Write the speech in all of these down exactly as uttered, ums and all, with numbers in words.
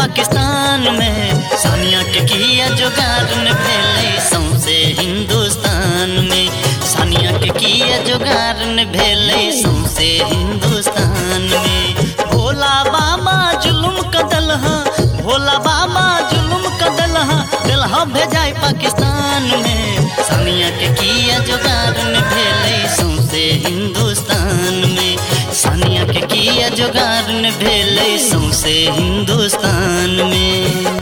पाकिस्तान में। सानिया के किया जुगाड़ न भेलै सौंसे हिंदुस्तान में। सानिया के किया जुगाड़ न भेलै सौंसे हिंदुस्तान में। भोला बाबा जुलुम कदलहा, भोला बाबा जुलुम कदलहा, दिलहा भेजाय पाकिस्तान में। सानिया के किया जुगाड़ न भेलै सौंसे हिंदुस्तान में। सानिया के किया जुगाड़ न भेलै सौंसे हिंदुस्तान में।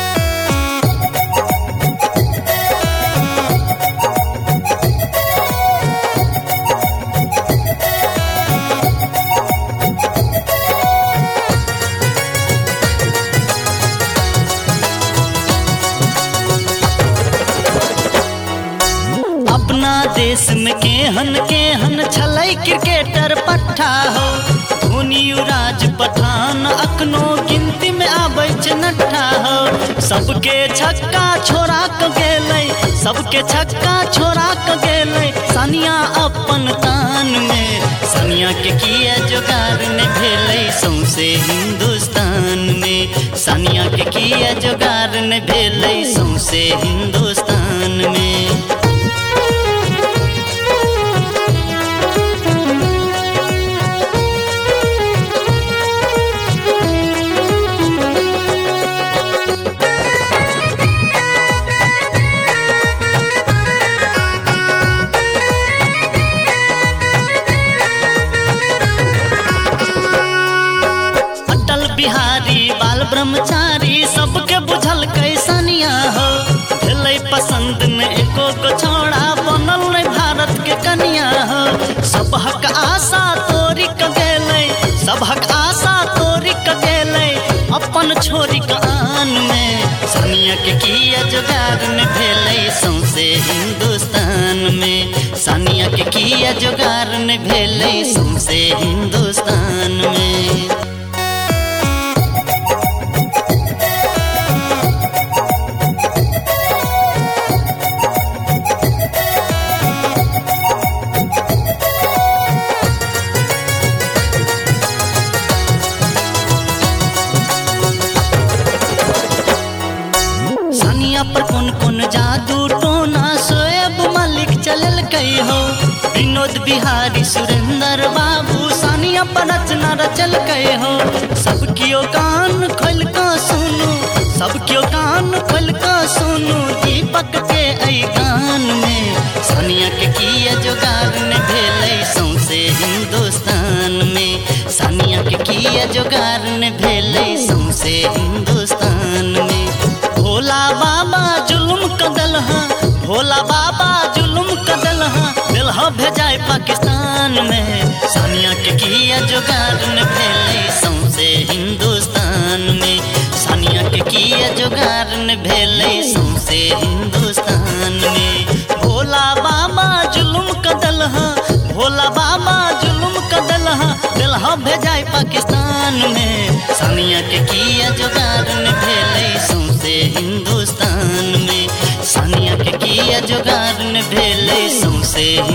अपना देश में केहन केहन छलै क्रिकेटर पट्ठा हो। धोनी युवराज पठान अखनो गिनती में आबै छै नट्ठा हो। सबके छक्का छोड़ा क गेलै, सबके छक्का छोड़ा क गेलै सानिया अपन तान में। सानिया के किया जुगाड़ न भेलै सौंसे हिंदुस्तान में। सानिया के किया जुगाड़ न भेलै सौंसे हिंदुस्तान में। बिहारी बाल ब्रह्मचारी सबके बुझल कै सानिया हो। भेलै पसंद न एको को छोड़ा, बनल नै भारत के कनिया हो। सबहक आशा तोरी क गेलै, सबहक आशा तोरी क गेलै अपन छोरी क आन में। सानिया के किया जुगाड़ न भेलै सौंसे हिंदुस्तान में। सानिया के किया जुगाड़ न भेलै सौंसे हिंदुस्तान में। सानिया पर कौन कौन जादू टोना शोएब मलिक चलल कई हो। विनोद बिहारी सुरेंद्र बाबू सानिया पर रचना रचल कई हो। सब कियो कान खोल क सुनू, सब कियो कान खोल क सुनू दीपक के ऐ गान में। सानिया के किया जुगाड़ न भेलै सौंसे हिंदुस्तान में। सानिया के किया जुगाड़ न भेलै सौंसे हिंदुस्तान में। भोला बाबा जुलुम कदलहा, भोला बाबा जुलुम कदलहा, दिलहा भेजाय पाकिस्तान में। सानिया के किया जुगाड़ न भेलै सौंसे हिंदुस्तान में। सानिया के किया जुगाड़ न भेलै सौंसे हिंदुस्तान में। भोला बाबा जुलुम कदलहा, भोला बाबा जुलुम कदलहा, दिलहा भेजाय पाकिस्तान में। सानिया के किया जुगाड़ न भेलै सौंसे हिंदुस्तान में। सानिया के किया जुगाड़ न भेलै सौंसे